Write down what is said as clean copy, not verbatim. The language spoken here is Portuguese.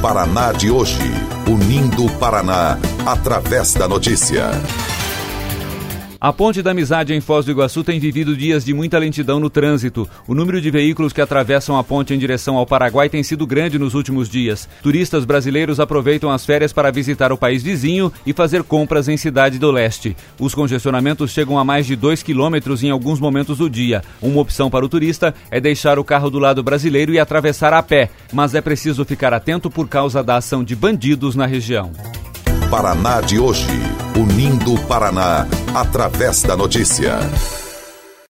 Paraná de hoje, unindo o Paraná através da notícia. A Ponte da Amizade em Foz do Iguaçu tem vivido dias de muita lentidão no trânsito. O número de veículos que atravessam a ponte em direção ao Paraguai tem sido grande nos últimos dias. Turistas brasileiros aproveitam as férias para visitar o país vizinho e fazer compras em Cidade do Leste. Os congestionamentos chegam a mais de 2 quilômetros em alguns momentos do dia. Uma opção para o turista é deixar o carro do lado brasileiro e atravessar a pé, mas é preciso ficar atento por causa da ação de bandidos na região. Paraná de hoje, unindo o Paraná através da notícia.